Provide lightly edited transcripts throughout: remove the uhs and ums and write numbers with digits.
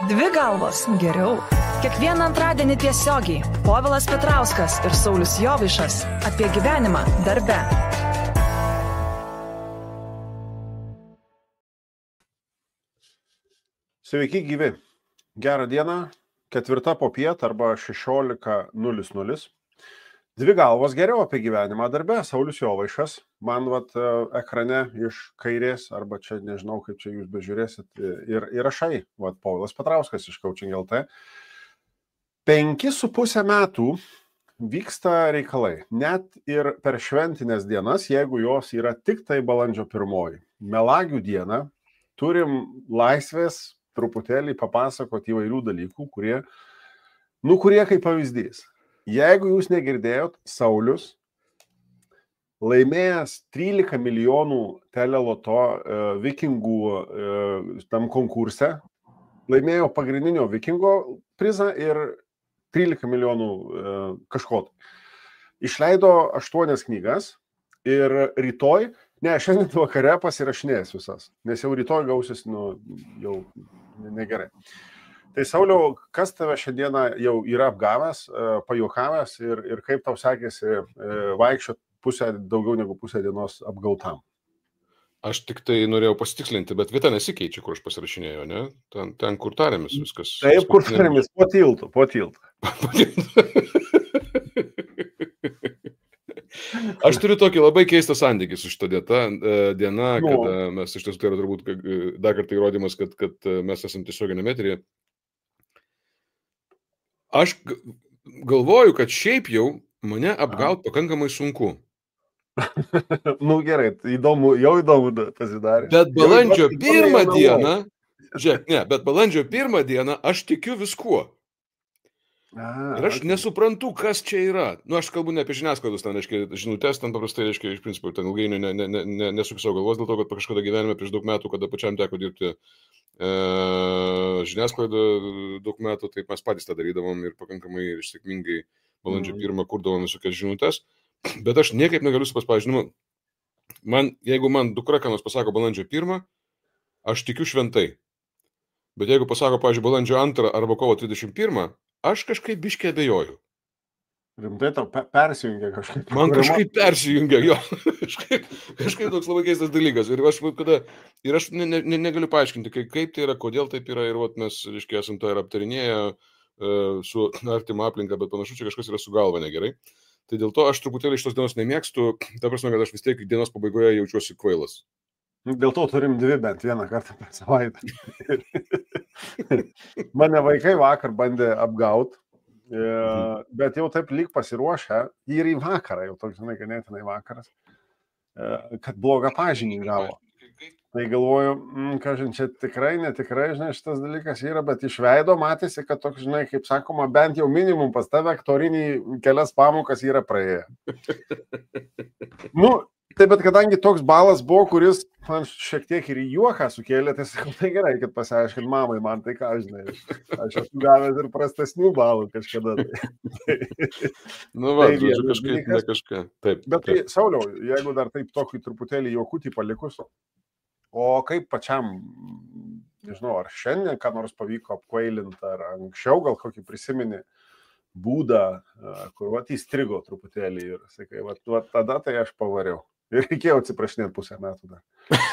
Dvi galvos geriau. Kiekvieną antradienį tiesiogiai Povilas Petrauskas ir Saulius Jovaišas apie gyvenimą darbe. Sveiki gyvi. Gerą dieną. 4 popiet arba 16:00. Dvi galvos geriau apie gyvenimą darbe. Saulius Jovaišas. Man ekrane iš kairės, arba čia nežinau, kaip čia jūs bežiūrėsit, ir įrašai. Povilas Petrauskas iš Coaching LT. 5,5 metų vyksta reikalai. Net ir per šventinės dienas, jeigu jos yra tik tai balandžio 1. Melagių dieną turim laisvės truputėlį papasakoti įvairių dalykų, kurie kaip pavyzdys. Jeigu jūs negirdėjot, Saulius laimėjęs 13 milijonų teleloto vikingų tam konkurse, laimėjo pagrindinio vikingo prizą ir 13 milijonų kažko. Išleido 8 knygas ir rytoj, šiandien vakare pasirašinės visas, nes jau rytoj gausis, jau negerai. Tai Sauliau, kas tave šiandieną jau yra apgavęs, pajuokavęs ir kaip tau sekėsi vaikščioti daugiau negu pusę dienos apgautam? Aš tik tai norėjau pasitikslinti, bet vieta nesikeičia, kur aš pasirašinėjau, ne? Ten, kur tarėmės viskas. Taip, kur tarėmės, po tiltu. Aš turiu tokį labai keistą santykį su šitą diena, kada mes iš tiesų tai yra turbūt dar kartą įrodymas, kad mes esame tiesioginiame eteryje. Aš galvoju, kad šiaip jau mane apgauti pakankamai sunku. Gerai, jau įdomu pasidarė. Bet balandžio 1 dieną, bet balandžio 1 dieną aš tikiu viskuo. Ir aš nesuprantu, kas čia yra. Aš kalbu ne apie žiniasklaidos, žinutės, paprastai, iš principo, ten ilgai nesukiu savo galvos, dėl to, kad kažkada gyvenime prieš daug metų, kada pačiam teko dirbti žiniasklaidą daug metų, taip mes patys tą darydavom ir pakankamai ir sėkmingai balandžio 1 kurdavom visokias žinutės. Bet aš niekaip negaliu pavyzdžiui, jeigu man dukra ką nors pasako balandžio 1, aš tikiu šventai. Bet jeigu pasako, pavyzdžiui, balandžio 2 arba kovo 31, aš kažkaip biškiai abejoju. Rimtai tau persijungia kažkaip? Man kažkaip persijungia, jo. Kažkaip toks labai keistas dalykas. Ir aš negaliu paaiškinti, kaip tai yra, kodėl taip yra. Ir mes, esam to ir aptarinėję su artima aplinka, bet panašu, čia kažkas yra su galva negerai. Tai dėl to aš truputėlį šitos dienos nemėgstu, ta prasme, kad aš vis tiek dienos pabaigoje jaučiuosi kvailas. Dėl to turim 2 bent vieną kartą per savaitę. Mane vaikai vakar bandė apgauti, bet jau taip lyg pasiruošę ir į vakarą, jau toks, ganėtinai vakaras, kad blogą pažymį gavo. Tai galvoju, kažin, čia tikrai, netikrai, šitas dalykas yra, bet iš veido matėsi, kad toks, kaip sakoma, bent jau minimum pas tave aktorinį kelias pamokas yra praėję. Taip, bet kadangi toks balas buvo, kuris man šiek tiek ir į juoką sukėlė, tai sakau, tai gerai, kad pasiaiškint mamai, man tai ką, aš esu gavęs ir prastesnių balų kažkada. Kažką. Taip. Bet tai, Sauliau, jeigu dar taip tokį truputėlį juokutį palikus, o kaip pačiam, nežinau, ar šiandien ką nors pavyko apkvailinti, ar anksčiau gal kokį prisimeni būdą, kur įstrigo truputėlį ir sakai, tada tai aš pavariau. Ir reikėjo atsiprašinėti 0,5 metų dar.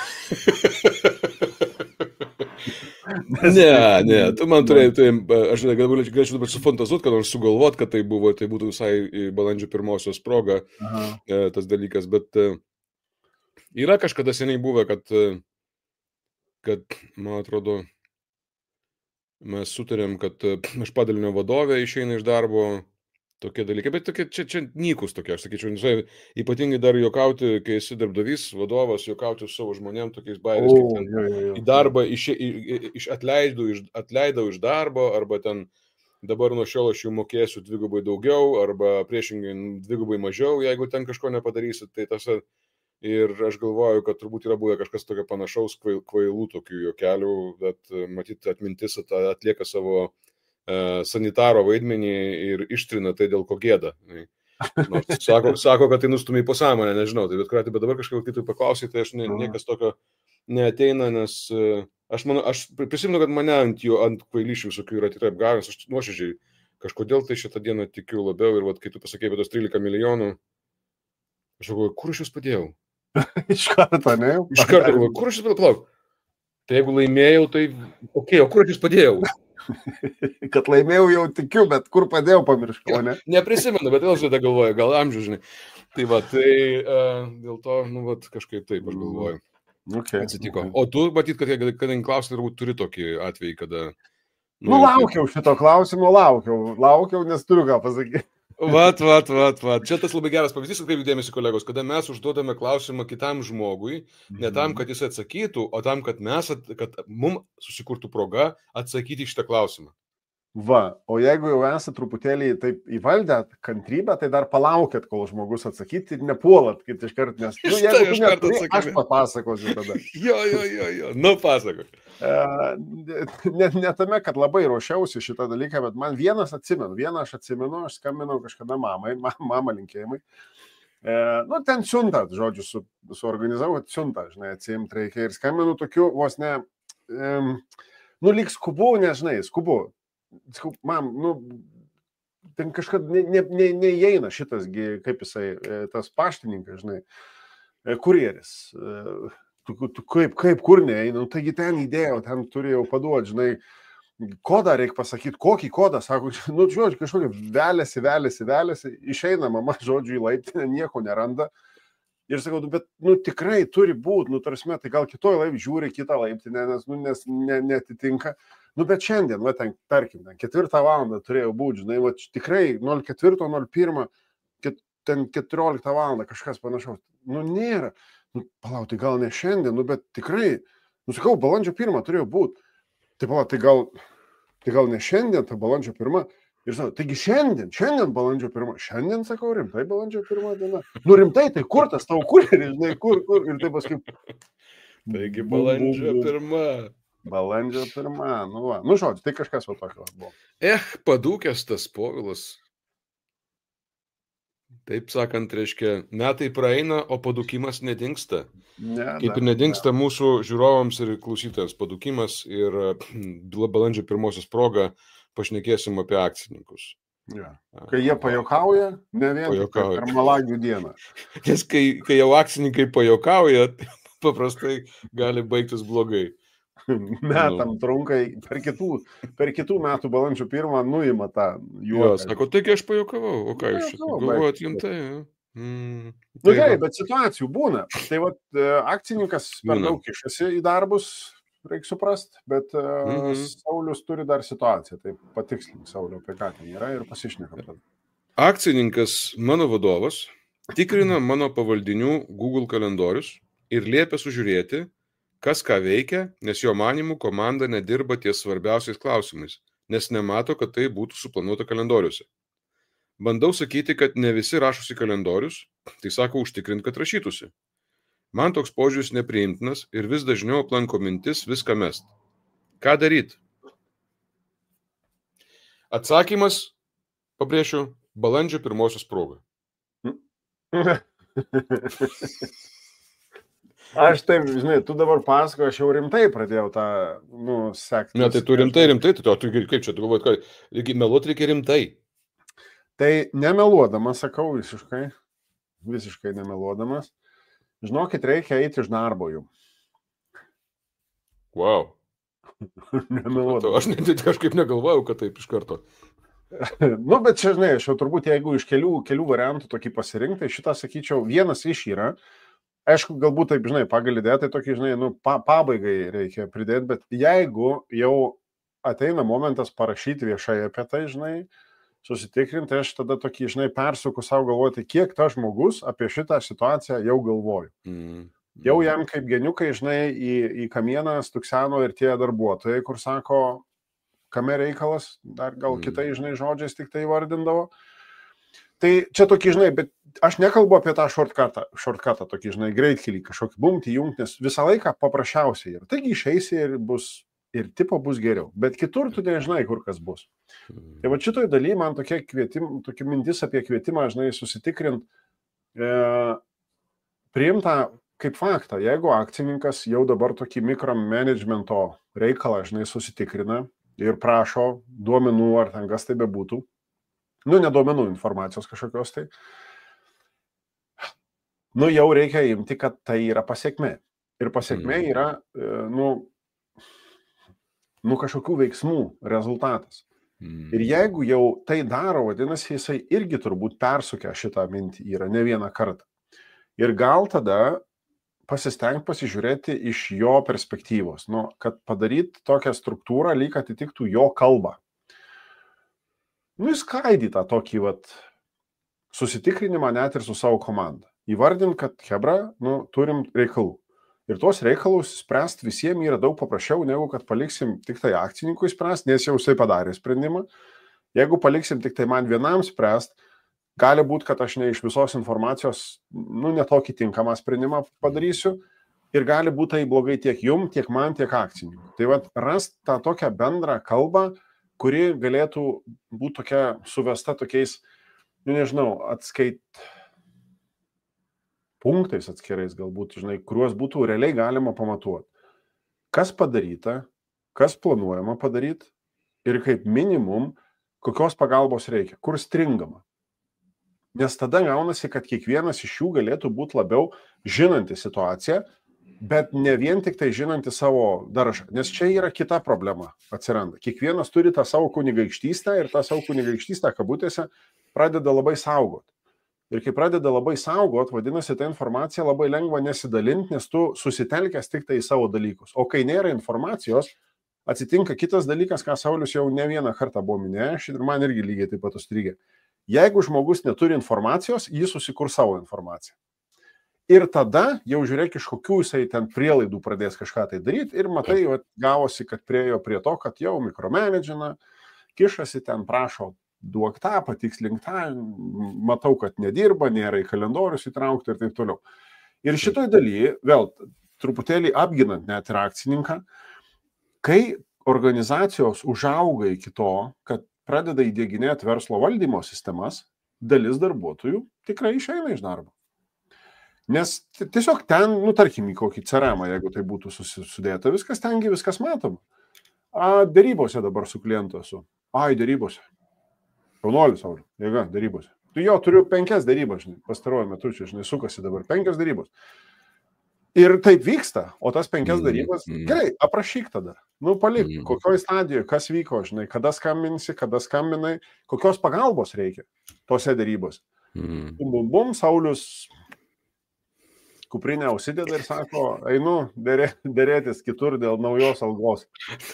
Ne, tu man turėjai, aš galėčiau dabar sufantazuoti, kad nors sugalvot, kad tai būtų visai balandžio 1 proga tas dalykas, bet yra kažkada seniai buvę, kad, man atrodo, mes sutarėm, kad aš padalinio vadovė išeina iš darbo, tokie dalykai, bet čia nykus tokie, aš sakyčiau, ypatingai dar juokauti, kai esi darbdavys, vadovas, juokauti su savo žmonėm tokiais bairiais, kaip ten į darbą atleidau iš darbo, arba ten dabar nuo šiol aš jų mokėsiu 2 daugiau, arba priešingai 2 mažiau, jeigu ten kažko nepadarysit, tai tas. Ir aš galvoju, kad turbūt yra buvę kažkas tokio panašaus kvailų tokių juokelių, bet matyti atmintis atlieka savo sanitaro vaidmenį ir ištrina tai, dėl ko gėda. Sako, kad tai nustumė į pasąmonę, nežinau, bet dabar kažkaip kitų paklausyti, tai aš niekas tokio neateina, nes Aš prisimenu, kad mane ant kvailyšių visokių yra tikrai apgavęs, aš nuoširdžiai kažkodėl tai šitą dieną tikiu labiau ir kai tu pasakei apie tos 13 milijonų, aš galvoju, kur aš jūs padėjau? Iš karto, ne? Iš karto galvoju, kur aš jūs padėjau? Plauk. Tai jeigu laimėjau, tai o kur aš jūs padėjau? Kad laimėjau jau tikiu, bet kur padėjau pamiršau, ne? Neprisimenu, bet vėl žinai galvoju, gal amžių, žinai. Tai va, tai dėl to, kažkaip taip aš galvoju. Okay, atsitiko. Okay. O tu, matyt, kadangi klausimai turbūt turi tokį atvejį, kada... laukiau šito klausimo, laukiau, nes turiu ką pasakyti. Vat. Čia tas labai geras pavyzdys, atkreipkite dėmesį, kolegos, kada mes užduodame klausimą kitam žmogui, ne tam, kad jis atsakytų, o tam, kad mums susikurtų proga atsakyti šitą klausimą. Va, o jeigu jau esate truputėlį taip įvaldę kantrybę, tai dar palaukėt, kol žmogus atsakyti ir nepuolat, kaip iškart, nes jeigu neturi, aš papasakosiu tada. Jo, pasakok. Ne tame, kad labai ruošiausi šitą dalyką, bet man vieną aš atsimenu, aš skambinau kažkada mama linkėjimai. Ten siuntą, žodžiu, suorganizavau siuntą, žinai, atsiimt reikia ir skambinu tokiu, vos ne, lyg skubu, nežinai, skubu. Mam, ten kažkad neįeina šitas, kaip jisai, tas paštininkas, žinai, kurjeris. Kaip kur neįeina, taigi ten įdėjau, ten turėjau paduoti, žinai, kodą reikia pasakyti, kokį kodą, sako, žodžiu, kažkokį velėsi, išeina mama, žodžiu, į laiptinę, nieko neranda. Ir sakau, bet, tikrai turi būti, tarsi, tai gal kitoj laip žiūri kitą laiptinę, nes netitinka. Bet šiandien, tarkim, 4 valandą turėjau būti, žinai, tikrai 04:01, ten 14 valandą kažkas panašaus. Nėra. Palauk, tai gal ne šiandien, bet tikrai, sakau, balandžio 1 turėjo būti. Tai palauk, tai gal ne šiandien, tai balandžio 1. Ir sakau, taigi šiandien balandžio 1. Šiandien, sakau, rimtai balandžio 1 diena. Rimtai, tai kur tas tavo kurjeris, žinai, kur. Ir taip paskui. Taigi balandžio 1. Balandžio 1. Žodžiu, tai kažkas va tokio buvo. Padūkęs tas Povilas. Taip sakant, reiškia, metai praeina, o padūkimas nedingsta. Kaip ir nedingsta mūsų žiūrovams ir klausytojams padūkimas ir balandžio 1 proga pašnekėsim apie akcininkus. Ja. Kai jie pajokauja, ne vien per Malagių dieną. Nes kai jau akcininkai pajokauja, paprastai gali baigtis blogai. Metam trunka, per kitų metų balandžio 1 nuima tą juoką. Sako, taigi aš pajokavau, o ką iš šitą? Galvojat rimtai, gerai, bet situacijų būna. Tai akcininkas per daug kišasi į darbus, reikia suprasti, bet Saulius turi dar situaciją, tai patikslink Sauliu, apie ką ten yra ir pasišnekam tada. Akcininkas, mano vadovas, tikrina mano pavaldinių Google kalendorius ir liepia sužiūrėti, kas ką veikia, nes jo manimų komanda nedirba ties svarbiausiais klausimais, nes nemato, kad tai būtų suplanuota kalendoriuose. Bandau sakyti, kad ne visi rašosi kalendorius, tai sako užtikrint, kad rašytųsi. Man toks požiūris nepriimtinas ir vis dažniau aplanko mintis viską mest. Ką daryti? Atsakymas, pabrėšiu, balandžio 1 proga. Aš taip, žinai, tu dabar pasakoji, aš jau rimtai pradėjau tą, sekti. Ne, tai tu rimtai, tu kaip čia, tu galvojat, kad meluot reikia rimtai. Tai nemeluodamas, sakau, visiškai nemeluodamas, žinokit, reikia eiti iš darbo jų. Wow. Nemeluodamas. Aš kažkaip negalvojau, kad taip iš karto. Bet čia, žinai, aš jau turbūt, jeigu iš kelių variantų tokį pasirinkti, šitą, sakyčiau, vienas iš yra. Aišku, galbūt taip, žinai, pagal idėją, tai tokį, žinai, pabaigai reikia pridėti, bet jeigu jau ateina momentas parašyti viešai apie tai, žinai, susitikrinti, aš tada tokį, žinai, persuku savo galvoti, kiek tas žmogus apie šitą situaciją jau galvoju. Jau jam kaip geniukai, žinai, į kamieną stukseno ir tie darbuotojai, kur sako, kame reikalas, dar gal kitai, žinai, žodžiais tik tai vardindavo. Tai čia tokį, žinai, bet aš nekalbu apie tą shortcutą, tokį, žinai, greitkelį, kažkokį bumti, jungti, nes visą laiką paprasčiausiai yra. Taigi išeisi ir tipo bus geriau, bet kitur tu nežinai, kur kas bus. Tai va šitoj daly man tokia mintis apie kvietimą, žinai, susitikrint, priimtą kaip faktą, jeigu akcininkas jau dabar tokį mikromanagemento reikalą, žinai, susitikrina ir prašo duomenų, ar ten kas tai bebūtų, ne duomenų, informacijos kažkokios tai, jau reikia imti, kad tai yra pasiekmė. Ir pasiekmė yra, kažkokių veiksmų rezultatas. Ir jeigu jau tai daro, vadinasi, jisai irgi turbūt persukė šitą mintį yra ne vieną kartą. Ir gal tada pasistengti pasižiūrėti iš jo perspektyvos, kad padaryti tokią struktūrą, lyg atitiktų jo kalbą. Įskaidyti tą tokį susitikrinimą net ir su savo komanda. Įvardint, kad hebra, turim reikalų. Ir tuos reikalus spręsti visiems yra daug paprasčiau, negu kad paliksim tik tai akcininkui spręsti, nes jau jisai padarė sprendimą. Jeigu paliksim tik tai man vienam spręsti, gali būti, kad aš ne iš visos informacijos, netokį tinkamą sprendimą padarysiu ir gali būti tai blogai tiek jum, tiek man, tiek akcininkui. Tai rast tą tokią bendrą kalbą, kuri galėtų būti tokia suvesta tokiais, punktais atskirais galbūt, kuriuos būtų realiai galima pamatuoti. Kas padaryta, kas planuojama padaryti ir kaip minimum, kokios pagalbos reikia, kur stringama. Nes tada gaunasi, kad kiekvienas iš jų galėtų būti labiau žinanti situaciją, bet ne vien tik tai žinanti savo daržą. Nes čia yra kita problema atsiranda. Kiekvienas turi tą savo kunigaikštystę ir tą savo kunigaikštystę kabutėse pradeda labai saugoti. Ir kai pradeda labai saugot, vadinasi, ta informacija labai lengva nesidalinti, nes tu susitelkęs tik tai į savo dalykus. O kai nėra informacijos, atsitinka kitas dalykas, ką Saulius jau ne vieną kartą buvo minėjęs ir man irgi lygiai taip pat užstrigė. Jeigu žmogus neturi informacijos, jis susikurs savo informaciją. Ir tada jau žiūrėk, iš kokių jisai ten prielaidų pradės kažką tai daryti ir matai, gavosi, kad priejo prie to, kad jau mikromanagina, kišasi ten, prašo, duok tą, patikslink tą, matau, kad nedirba, nėra į kalendorius įtraukti ir taip toliau. Ir šitoj dalyje, vėl truputėlį apginant net ir akcininką, kai organizacijos užauga iki to, kad pradeda įdieginėti verslo valdymo sistemas, dalis darbuotojų tikrai išeina iš darbo. Nes tiesiog ten, tarkim, į kokį CRM, jeigu tai būtų sudėta, viskas matoma. Derybose dabar su klientu esu. Derybose. Jaunuolis, Sauliu, jėga, darybos. Tu turiu 5 darybas, pastaruoju metu čia, sukasi dabar 5 darybos. Ir taip vyksta, o tas 5 darybas, gerai, aprašyk tada. Palik, kokioj stadijoje, kas vyko, kada skambinsi, kada skambinai, kokios pagalbos reikia tose darybos. Bum, Saulius kuprinę užsideda ir sako, einu dėrėtis kitur dėl naujos algos.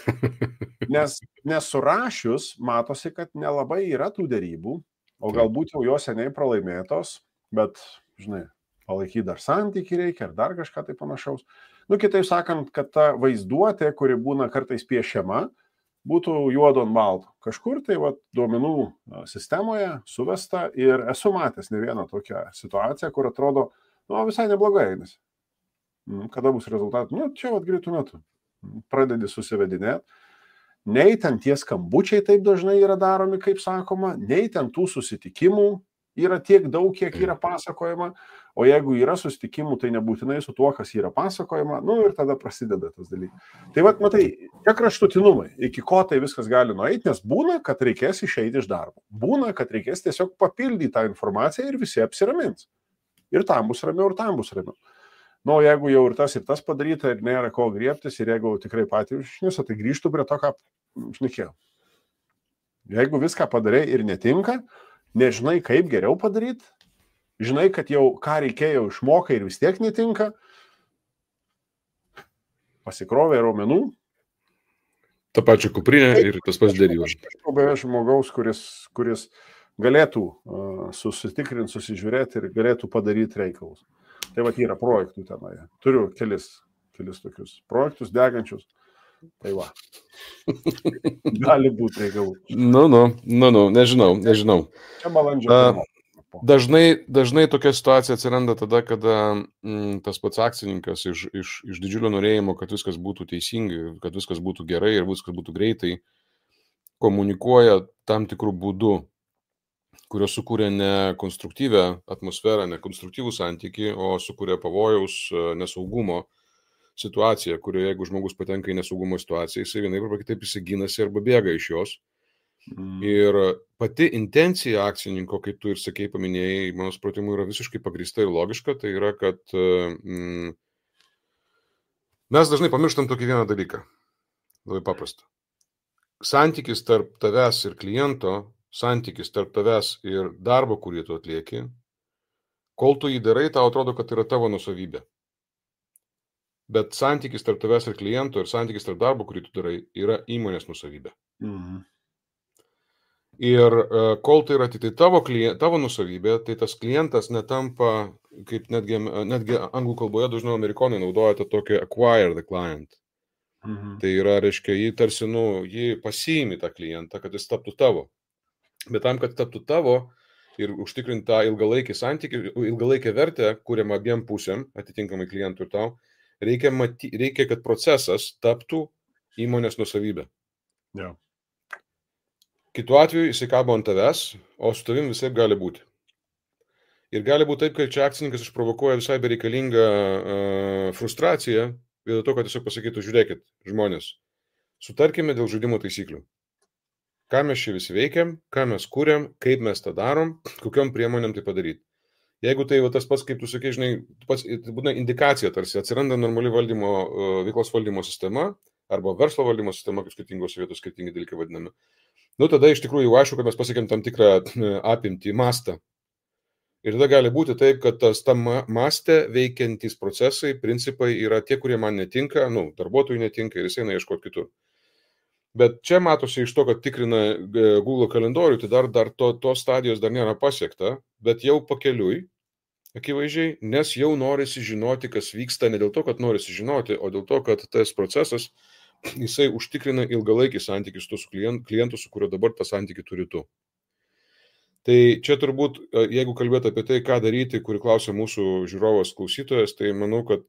Nes surašius matosi, kad nelabai yra tų dėrybų, o galbūt jau jos seniai pralaimėtos, bet, palaikyti dar santykį reikia ar dar kažką tai panašaus. Kitaip sakant, kad ta vaizduotė, kuri būna kartais piešiama, būtų juodo ant balto. Kažkur tai duomenų sistemoje suvesta ir esu matęs ne vieną tokią situaciją, kur atrodo, visai neblogai einasi. Kada bus rezultatai? Čia greitų metų. Pradedi susivedinėti. Nei ten tie skambučiai taip dažnai yra daromi, kaip sakoma, nei ten tų susitikimų yra tiek daug, kiek yra pasakojama, o jeigu yra susitikimų, tai nebūtinai su tuo, kas yra pasakojama, ir tada prasideda tas dalykas. Tai matai, čia kraštutinumai, iki ko tai viskas gali nueiti, nes būna, kad reikės išeiti iš darbo. Būna, kad reikės tiesiog papildyti tą informaciją ir visi apsiramins. Ir tam bus ramiau, ir tam bus ramiau. Jeigu jau ir tas padaryta ir nėra ko griebtis, ir jeigu tikrai patys išniso, tai grįžtų prie to, ką šnekėjau. Jeigu viską padarai ir netinka, nežinai, kaip geriau padaryti, žinai, kad jau ką reikėjo išmokai ir vis tiek netinka, pasikrovė raumenų. Ta pačia kuprinė ir tas pats dėrybos. Žmogaus, kuris galėtų susitikrinti, susižiūrėti ir galėtų padaryti reikalus. Tai yra projektų tenai. Turiu kelis tokius projektus degančius. Tai va. Gali būti reikalų. Nežinau. Čia balandžio. Dažnai tokia situacija atsiranda tada, kada tas pats akcininkas iš didžiulio norėjimo, kad viskas būtų teisingai, kad viskas būtų gerai ir viskas būtų greitai, komunikuoja tam tikrų būdų kurios sukūrė ne konstruktyvę atmosferą, ne konstruktyvų santykį, o sukūrė pavojaus, nesaugumo situaciją, kurioje jeigu žmogus patenka į nesaugumo situaciją, jisai vienaip arba kitaip įsiginasi arba bėga iš jos. Ir pati intencija akcininko, kaip tu ir sakei, paminėjai, mano supratimu, yra visiškai pagrįsta ir logiška, tai yra, kad mes dažnai pamirštam tokį vieną dalyką. Labai paprasta. Santykis tarp tavęs ir kliento, santykis tarp tavęs ir darbo, kurį tu atlieki, kol tu jį darai, tau atrodo, kad tai yra tavo nusavybė. Bet santykis tarp tavęs ir kliento ir santykis tarp darbo, kurį tu darai, yra įmonės nusavybė. Ir kol tai yra tik tai tavo nusavybė, tai tas klientas netampa, kaip netgi anglų kalboje dažnai amerikonai naudoja tą tokį acquire the client. Tai yra, reiškia, jį tarsi, jį pasiimi tą klientą, kad jis taptų tavo. Bet tam, kad taptų tavo ir užtikrinti tą ilgalaikį santykį, ilgalaikę vertę, kuriam abiem pusėm, atitinkamai klientų ir tau, reikia, kad procesas taptų įmonės nusavybė. Yeah. Kitu atveju jisai kabo ant tavęs, o su tavim visai gali būti. Ir gali būti taip, kad čia akcininkas išprovokuoja visai bereikalingą frustraciją, dėl to, kad tiesiog pasakytų, žiūrėkit, žmonės, sutarkime dėl žaidimo taisyklių. Ką mes čia visi veikiam, ką mes kuriam, kaip mes tą darom, kokiom priemonėm tai padaryti. Jeigu tai tas pats, kaip tu sakai, žinai, tai būna indikacija, tarsi atsiranda normali veiklos valdymo sistema arba verslo valdymo sistema, kaip skirtingose vietose skirtingi dalykai vadinami. Tada iš tikrųjų aišku, kad mes pasiekėm tam tikrą apimtį, mastą. Ir tada gali būti taip, kad tam maste veikiantys procesai, principai yra tie, kurie man netinka, darbuotojų netinka ir jis eina ieškoti kitur. Bet čia matosi iš to, kad tikrina Google kalendorių, tai dar tos stadijos dar nėra pasiekta, bet jau pakeliui, akivaizdžiai, nes jau norisi žinoti, kas vyksta, ne dėl to, kad norisi žinoti, o dėl to, kad tas procesas, jisai užtikrina ilgalaikį santykį su klientu, su kuriuo dabar tą santykį turi tu. Tai čia turbūt, jeigu kalbėt apie tai, ką daryti, kurį klausia mūsų žiūrovas klausytojas, tai manau, kad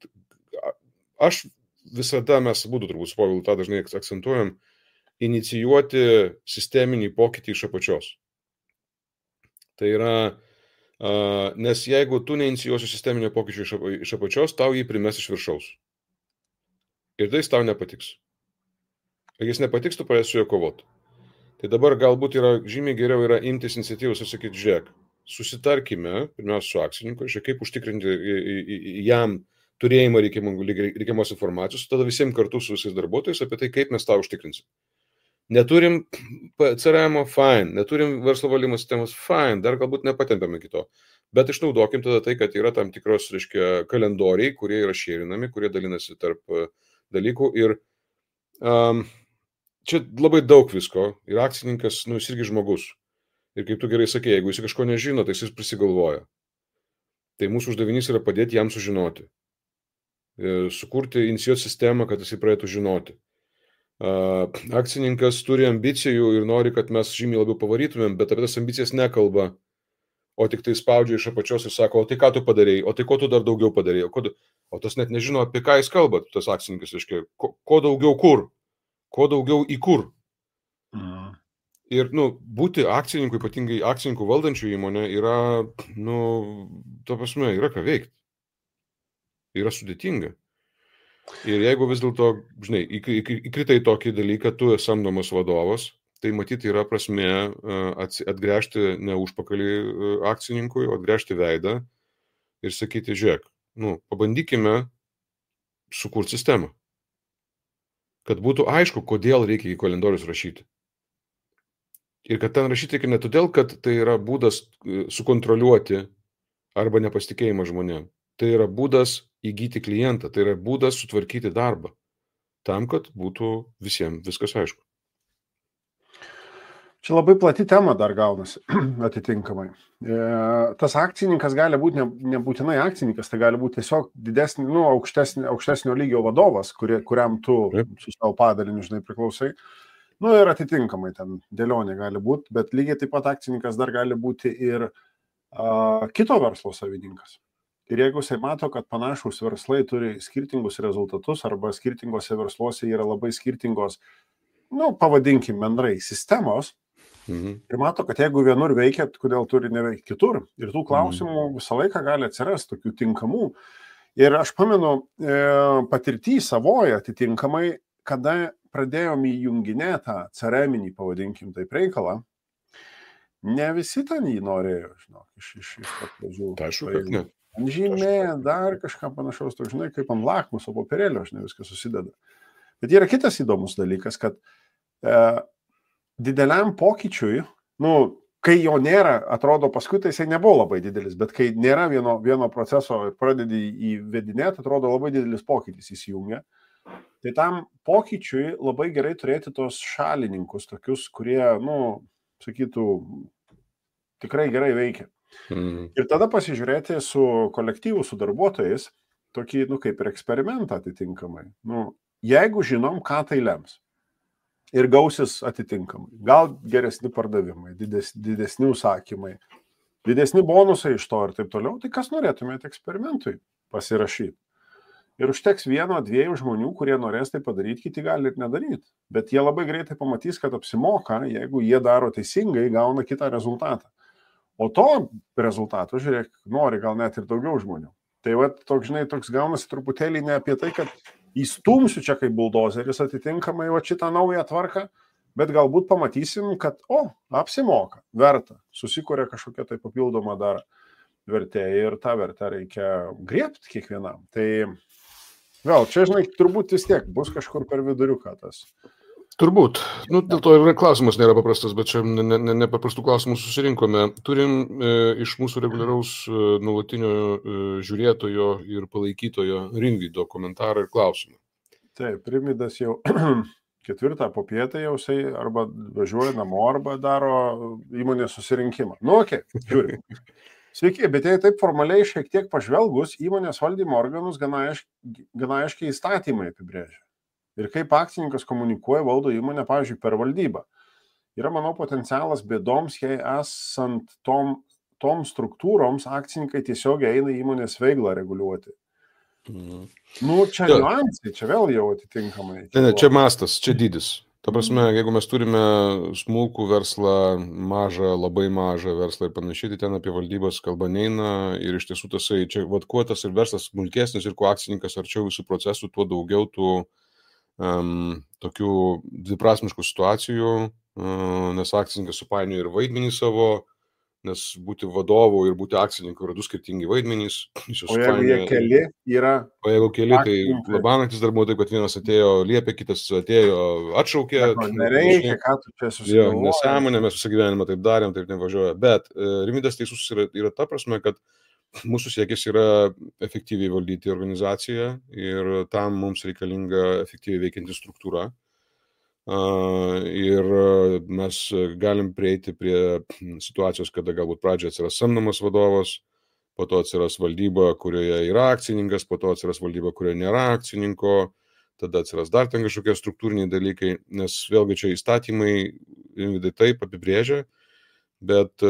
aš visada mes būtų turbūt su Povilu tą dažnai akcentuojam, inicijuoti sisteminį pokytį iš apačios. Tai yra, nes jeigu tu neinicijuosi sisteminio pokyčio iš apačios, tau jį primes iš viršaus. Ir tai tau nepatiks. Jeigu jis nepatiks, tu pradėsi su juo kovoti. Tai dabar galbūt žymiai geriau yra imtis iniciatyvos ir sakyti, žiūrėk, susitarkime, pirmiausia su akcininku, kaip užtikrinti jam turėjimą reikiamos informacijos, tada visiems kartu su visais darbuotojais apie tai, kaip mes tą užtikrinsim. Neturim CRM, fine, neturim verslo valdymo sistemos, fine, dar galbūt nepatempėme kito. Bet išnaudokim tada tai, kad yra tam tikros, reiškia, kalendoriai, kurie yra šėrinami, kurie dalinasi tarp dalykų ir čia labai daug visko ir akcininkas, jis irgi žmogus. Ir kaip tu gerai sakei, jeigu jis kažko nežino, tai jis prisigalvoja. Tai mūsų uždavinys yra padėti jam sužinoti. Sukurti, inicijuoti sistemą, kad jis pradėtų žinoti. Akcininkas turi ambicijų ir nori, kad mes žymiai labiau pavarytumėm, bet apie tas ambicijas nekalba, o tik tai spaudžia iš apačios ir sako, o tai ką tu padarėjai, o tai ko tu dar daugiau padarėjai, o tas net nežino, apie ką jis kalba, tas akcininkas, reiškia, ko daugiau kur, ko daugiau į kur. Ir, būti akcininku, ypatingai akcininkų valdančių įmonė yra, ta prasme, yra ką veikti. Yra sudėtinga. Ir jeigu vis dėlto, žinai, įkritai tokį dalyką, tu esi samdomas vadovas, tai matyti yra prasme atgręžti ne užpakalį akcininkui, o atgręžti veidą ir sakyti, žiūrėk, pabandykime sukurti sistemą. Kad būtų aišku, kodėl reikia į kalendorius rašyti. Ir kad ten rašyti reikia ne todėl, kad tai yra būdas sukontroliuoti arba nepasitikėjimą žmonėm. Tai yra būdas įgyti klientą, tai yra būdas sutvarkyti darbą, tam, kad būtų visiems viskas aišku. Čia labai plati tema dar gaunasi atitinkamai. Tas akcininkas gali būti nebūtinai akcininkas, tai gali būti tiesiog didesnį, aukštesnio lygio vadovas, kuriam tu su savo padaliniu, žinai, priklausai. Ir atitinkamai ten dėlionė gali būti, bet lygiai taip pat akcininkas dar gali būti ir kito verslo savininkas. Ir jeigu jisai mato, kad panašus verslai turi skirtingus rezultatus arba skirtingose versluose yra labai skirtingos, pavadinkim bendrai, sistemos, Ir mato, kad jeigu vienur veikia, kodėl turi neveikti kitur. Ir tų klausimų visą laiką gali atsirasti, tokių tinkamų. Ir aš pamenu patirtį savoje atitinkamai, kada pradėjom įjunginėti tą cereminį, pavadinkim taip, reikalą, ne visi ten jį norėjo, žinok, iš pat pradžių. Tai aišku, kad ne. Žymė, dar kažką panašaus, toks, žinai, kaip ant lakmuso popierėlio, žinai, viskas susideda. Bet yra kitas įdomus dalykas, kad dideliam pokyčiui, kai jo nėra, atrodo, paskui tai jisai nebuvo labai didelis, bet kai nėra vieno proceso ir pradedi įvedinėti, atrodo labai didelis pokytis įsijungia. Tai tam pokyčiui labai gerai turėti tos šalininkus, tokius, kurie, sakytų, tikrai gerai veikia. Ir tada pasižiūrėti su kolektyvu, su darbuotojais, tokį, kaip ir eksperimentą atitinkamai. Jeigu žinom, ką tai lems. Ir gausis atitinkamai. Gal geresni pardavimai, didesni užsakymai, didesni bonusai iš to ir taip toliau, tai kas norėtumėte eksperimentui pasirašyti. Ir užteks 1-2 žmonių, kurie norės tai padaryti, kiti gali ir nedaryti. Bet jie labai greitai pamatys, kad apsimoka, jeigu jie daro teisingai, gauna kitą rezultatą. O to rezultato, žiūrėk, nori gal net ir daugiau žmonių. Tai toks gaunasi truputėlį ne apie tai, kad įstumsiu čia kaip buldozeris atitinkamai šitą naują tvarką, bet galbūt pamatysim, kad, apsimoka, verta, susikuria kažkokia tai papildoma dar vertė ir tą vertę reikia griebti kiekvienam. Tai vėl, čia, žinai, turbūt vis tiek bus kažkur per viduriuką tas. Turbūt. Dėl to ir klausimas nėra paprastas, bet čia nepaprastų klausimų susirinkome. Turim iš mūsų reguliaraus nuolatinio žiūrėtojo ir palaikytojo Rimvydo komentarą ir klausimą. Taip, Rimvydas jau 4 popietę jau jisai arba važiuoja namo, arba daro įmonės susirinkimą. Žiūrim. Sveiki, bet jei taip formaliai šiek tiek pažvelgus, įmonės valdymo organus gana aiškiai įstatymai apibrėžia. Ir kaip akcininkas komunikuoja, valdo įmonę, pavyzdžiui, per valdybą. Yra, manau, potencialas bėdoms, jei esant tom struktūroms, akcininkai tiesiog eina įmonės veiklą reguliuoti. Čia niuansai, čia vėl jau atitinkamai. Ne, čia mastas, čia dydis. Ta prasme, jeigu mes turime smulkų verslą, mažą, labai mažą verslą ir panašiai, tai ten apie valdybas kalba neina ir iš tiesų tasai, čia kuo tas ir verslas smulkesnis ir kuo akcininkas arčiau visų procesų, tuo daugiau tų tokių dviprasmiškų situacijų, nes akcininkas supainioja ir vaidmenį savo, nes būti vadovu ir būti akcininku yra 2 skirtingi vaidmenys. O jeigu jie keli yra... O jeigu keli, tai labanaktis dar buvo taip, kad vienas atėjo liepė, kitas atėjo atšaukė. Nereikia, ką tu čia susigalvoji. Nesąmonė, mes visą gyvenimą taip darėm, taip nevažiuoja. Bet Rimvydas teisus yra ta prasme, kad mūsų siekis yra efektyviai valdyti organizaciją ir tam mums reikalinga efektyviai veikianti struktūra. Ir mes galim prieiti prie situacijos, kada galbūt pradžioje atsiras samdomas vadovas, po to atsiras valdyba, kurioje yra akcininkas, po to atsiras valdyba, kurioje nėra akcininko, tada atsiras dar ten kažkokie struktūriniai dalykai, nes vėlgi čia įstatymai Rimvydai taip apibrėžia, bet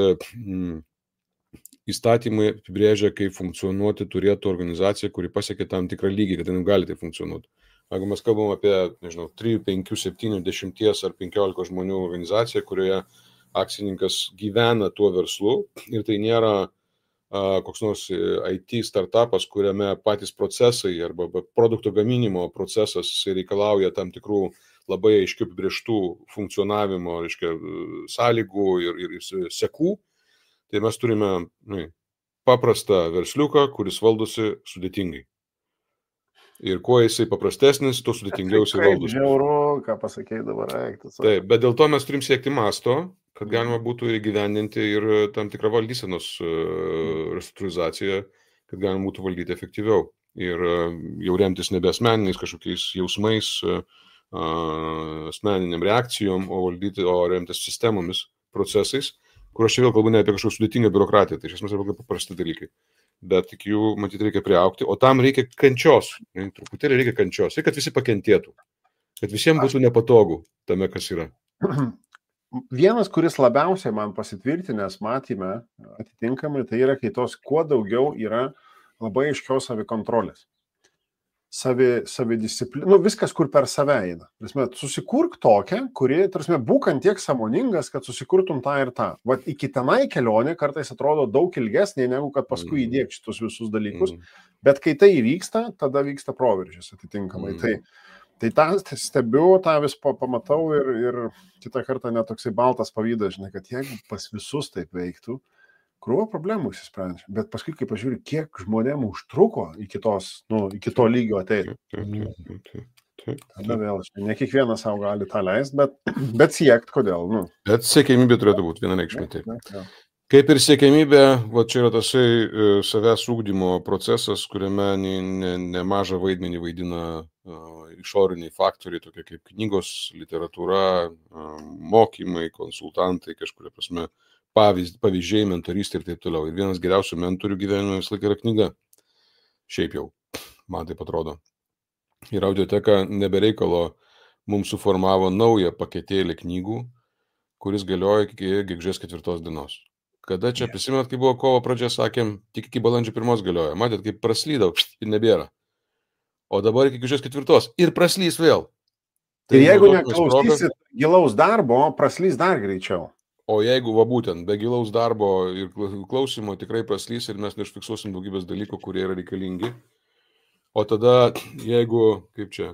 įstatymai apibrėžia, kaip funkcionuoti turėtų organizacija, kuri pasiekia tam tikrą lygį, kad jinai gali tai funkcionuoti. Jeigu mes kalbam apie, 3, 5, 7, 10 ar 15 žmonių organizaciją, kurioje akcininkas gyvena tuo verslu ir tai nėra koks nors IT startupas, kuriame patys procesai arba produkto gaminimo procesas reikalauja tam tikrų labai aiškių apibrėžtų funkcionavimo, sąlygų ir sekų, tai mes turime paprastą versliuką, kuris valdosi sudėtingai. Ir kuo jisai paprastesnis, tuo sudėtingiau jisai valdosi. Žiauru, ką pasakei dabar. Taip, bet dėl to mes turim siekti masto, kad galima būtų įgyvendinti ir tam tikrą valdysenos restruktūrizaciją, kad galima būtų valdyti efektyviau. Ir jau remtis nebe asmeniniais kažkokiais jausmais, asmeniniam reakcijom, o remtis sistemomis, procesais, kur aš čia vėl kalbu ne apie kažkokią sudėtingą biurokratiją, tai iš esmės yra paprasti dalykai. Bet tik jų, matyt, reikia priaugti, o tam reikia kančios, truputėlį reikia kančios, reikia, kad visi pakentėtų, kad visiems būtų nepatogu tame, kas yra. Vienas, kuris labiausiai man pasitvirtinęs matyme atitinkamai, tai yra, kai tos kuo daugiau yra labai aiškios savikontrolės. savidisciplina, viskas, kur per save eina. Susikurk tokią, kuri, būk ant tiek sąmoningas, kad susikurtum tą ir tą. Vat iki tenai kelionė kartais atrodo daug ilgesnė, negu kad paskui įdėk šitus visus dalykus, bet kai tai įvyksta, tada vyksta proveržis atitinkamai. Tai tą stebiu, tą vis pamatau ir kitą kartą netoksai baltas pavydas, žinai, kad jeigu pas visus taip veiktų, krūva problemų išsisprendžia. Bet paskui, kai pažiūri, kiek žmonėm užtruko iki to lygio ateiti. Tada vėl, ne kiekvienas savo gali tą leisti, bet siekt, kodėl. Bet siekiamybė turėtų būti vienareikšmiai taip. Kaip ir siekiamybė, čia yra tasai savęs ugdymo procesas, kuriame nemažą vaidmenį vaidina išoriniai faktoriai, tokie kaip knygos, literatūra, mokymai, konsultantai, kažkuria prasme, pavyzdžiai, mentorystė ir taip toliau. Ir vienas geriausių mentorių gyvenime vis laik yra knyga. Šiaip jau, man taip atrodo. Ir Audioteka nebereikalo mums suformavo naują paketėlį knygų, kuris galioja iki gegužės 4 dienos. Kada čia prisimenat, kai buvo kovo pradžia, sakėm, tik iki balandžio 1 galioja. Matėt, kaip praslydau ir nebėra. O dabar iki gegužės 4 ir praslys vėl. Tai jeigu neklausysit gilaus darbo, praslys dar greičiau. O jeigu būtent be gilaus darbo ir klausimo tikrai praslys ir mes neišfiksuosim daugybės dalykų, kurie yra reikalingi. O tada, jeigu, kaip čia...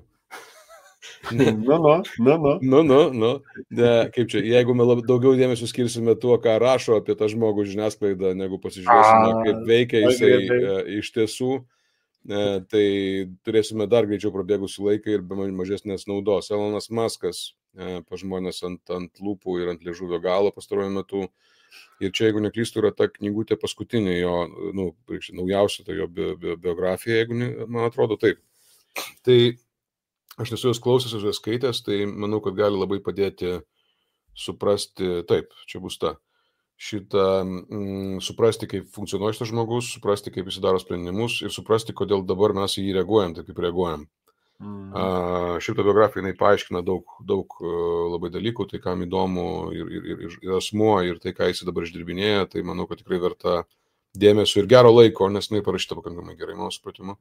Kaip čia, jeigu mes daugiau dėmesio skirsime tuo, ką rašo apie tą žmogų žiniasklaidą, negu pasižiūrėsime, kaip veikia jisai iš tiesų, tai turėsime dar greičiau prabėgusių laiką ir be mažesnės naudos. Elonas Muskas pažmonės ant lūpų ir ant liežuvio galo pastaruoju metu. Ir čia, jeigu neklystu, yra ta knygutė paskutinė jo, naujausia ta jo biografija, jeigu man atrodo taip. Tai aš nesu jos klausęs, aš jos skaitęs, tai manau, kad gali labai padėti suprasti, taip, čia bus suprasti, kaip funkcionuoja šitas žmogus, suprasti, kaip jis daro sprendimus ir suprasti, kodėl dabar mes į jį reaguojam, taip kaip reaguojam. Šitą biografiją jinai paaiškina daug labai dalykų, tai kam įdomu ir asmuo, ir tai, ką jis dabar išdirbinėja, tai manau, kad tikrai verta dėmesio ir gero laiko, nes jinai parašyta pakankamai gerai, mano supratimu.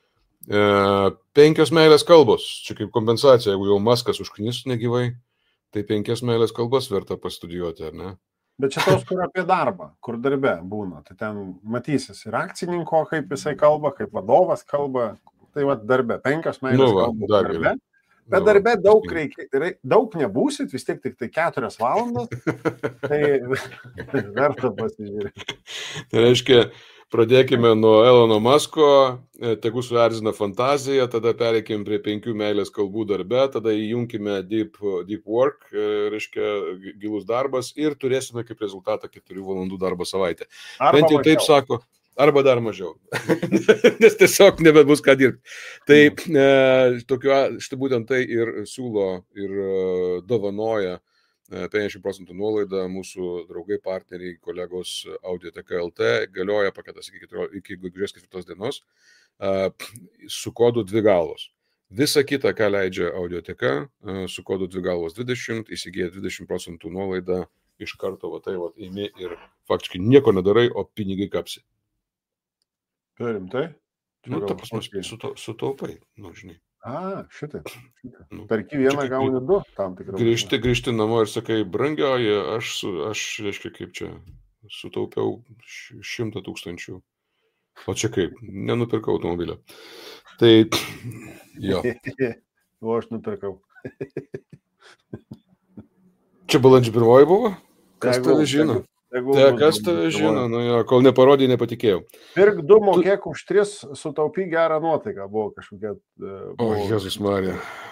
5 meilės kalbos, čia kaip kompensacija, jeigu jau Muskas užknis negyvai, tai 5 meilės kalbas verta pastudijuoti, ar ne? Bet čia tos, kur apie darbą, kur darbe būna, tai ten matysis ir akcininko, kaip jisai kalba, kaip vadovas kalba, tai darbe, 5 meilės kalbos darbe. Bet darbe daug nebūsit, vis tiek tik 4 valandas, tai verta pasižiūrėti. Tai reiškia, pradėkime nuo Elono Musko, tegu suerzina fantazija, tada pereikim prie 5 meilės kalbų darbe, tada įjunkime deep work, reiškia gilus darbas ir turėsime kaip rezultatą 4 valandų darbo savaitę. Bent jau taip sako, arba dar mažiau, nes tiesiog nebebus ką dirbti. Tai būtent tai ir siūlo ir dovanoja 50% nuolaida mūsų draugai, partneriai, kolegos Audioteka LT, galioja paketas iki gegužės 4 dienos su kodu 2 galvos. Visa kita, ką leidžia Audioteka, su kodu 2 galvos 20, įsigyja 20% nuolaidą iš karto, imi ir faktiškai nieko nedarai, o pinigai kapsi. Rimtai? Ta prasme, sutaupai, žinai. Šitai. Perki vieną, gauni 2 tam tikrą. Grįžti namo ir sakai, brangioji, aš reiškia, kaip čia, sutaupiau 100 000. O čia kaip, nenupirkau automobilio. Tai, jo. O aš nupirkau. Čia balandžio 1 buvo? Kas tave žino? Kas tave žino? Kol neparodė, nepatikėjau. Pirk 2, mokėk už 3, sutaupy gerą nuotaiką. Buvo kažkokia... Jėzus Marija.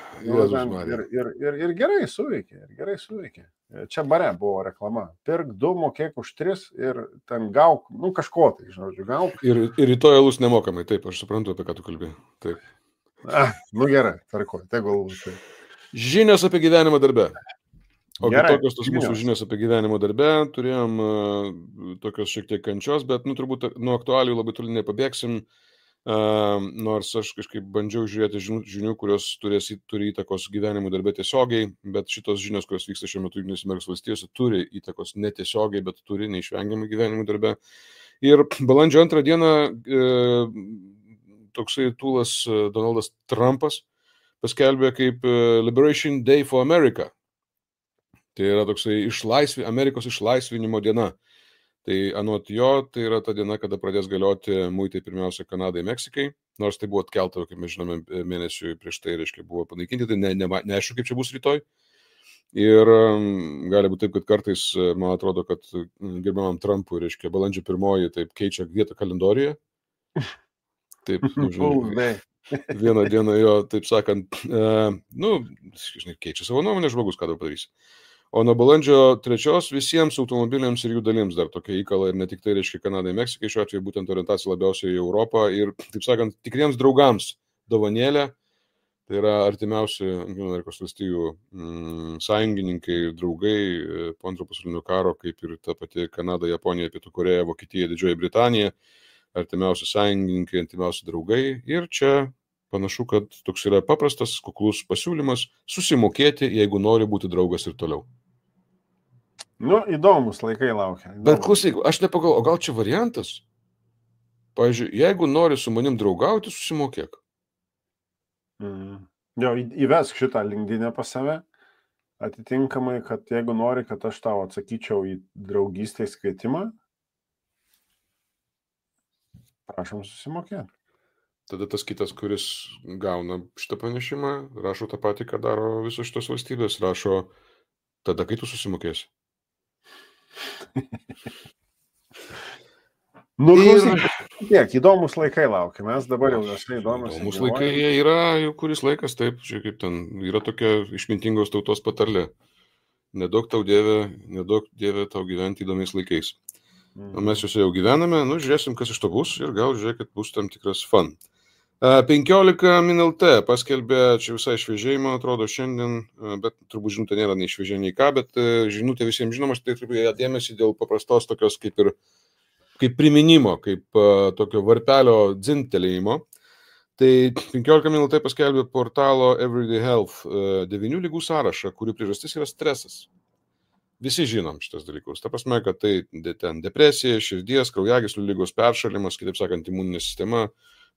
Ir gerai suveikė. Čia bare buvo reklama. Pirk 2, mokėk už 3 ir ten gauk, kažko tai, žodžiu, gauk. Ir rytoj alus nemokamai, taip, aš suprantu, apie ką tu kalbėjai. Taip. Gerai, tvarkoj, tegul. Žinios apie gyvenimą darbe. O tokios tos mūsų žinios apie gyvenimo darbę, turėjom tokios šiek tiek kančios, bet turbūt nuo aktualijų labai toli nepabėgsim, nors aš kažkaip bandžiau žiūrėti žinių, kurios turi įtakos gyvenimo darbę tiesiogiai, bet šitos žinios, kurios vyksta šiuo metu Jungtinėse Amerikos Valstijose, turi įtakos netiesiogiai, bet turi neišvengiamai gyvenimo darbę. Ir balandžio 2 dieną toksai tūlas Donaldas Trumpas paskelbė kaip Liberation Day for America. Tai yra toksai Amerikos išlaisvinimo diena. Tai anot jo, tai yra ta diena, kada pradės galioti muitai pirmiausia Kanadai, Meksikai, nors tai buvo atkelta, kaip mes žinome, mėnesiui prieš tai, reiškia, buvo panaikinti, tai neaišku, kaip čia bus rytoj. Ir gali būti taip, kad kartais, man atrodo, kad gerbiamam Trumpui, reiškia, balandžio 1 taip keičia vietą kalendorijoje. Taip, žinai, vieną dieną jo, taip sakant, keičia savo nuomonę žmogus, ką dabar padarysi. O nuo balandžio 3 visiems automobiliams ir jų dalims dar tokia įkala ir ne tik tai, reiškia, Kanadai, Meksikai, šiuo atveju būtent orientacija labiausiai į Europą ir, taip sakant, tikriems draugams dovanėlė, tai yra artimiausi Amerikos valstijų sąjungininkai ir draugai po Antro pasaulinio karo, kaip ir ta pati Kanada, Japonija, Pietų Koreja, Vokietija, Didžioji Britanija, artimiausi sąjungininkai, artimiausi draugai ir čia panašu, kad toks yra paprastas, kuklus pasiūlymas susimokėti, jeigu nori būti draugas ir toliau. Įdomus laikai laukia. Bet klausyk, aš nepagalvoju, o gal čia variantas? Pavyzdžiui, jeigu nori su manim draugauti, susimokėk. Jo, įvesk šitą LinkedIn'e pas save, atitinkamai, kad jeigu nori, kad aš tau atsakyčiau į draugystės kvietimą, prašom susimokėti. Tada tas kitas, kuris gauna šitą pranešimą, rašo tą patį, ką daro visos šitos valstybės, rašo tada, kai tu susimokėsi. Tiek, įdomus laikai laukia, mes dabar jau dažnai įdomus. Įdomus laikai jie yra, jau kuris laikas, taip, žiūrėk, kaip ten yra tokia išmintingos tautos patarlė. Nedaug dieve tau gyventi įdomiais laikais. O mes juose jau gyvename, žiūrėsim, kas iš to bus ir gal žiūrėkit, bus tam tikras fun. 15 min LT paskelbė, čia visai šviežiai, man atrodo, šiandien, bet turbūt žinutė nėra nei šviežiai, nei ką, bet žinutė visiems žinoma, tai turbūt dėmesį dėl paprastos tokios kaip priminimo, kaip tokio varpelio dzingtelėjimo. Tai 15 min LT paskelbė portalo Everyday Health 9 lygų sąrašą, kurių priežastis yra stresas. Visi žinom šitas dalykus. Ta prasme, kad tai ten depresija, širdies, kraujagyslių ligos, peršalimas, kitaip sakant, imuninė sistema,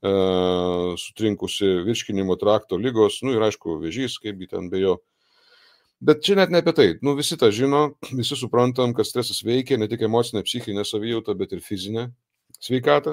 sutrinkusi virškinimo trakto ligos, ir aišku, vėžys, kaip ten be jo. Bet čia net ne apie tai. Visi tą žino, visi suprantam, kad stresas veikia ne tik emocinę, psichinę savijautą, bet ir fizinę sveikatą.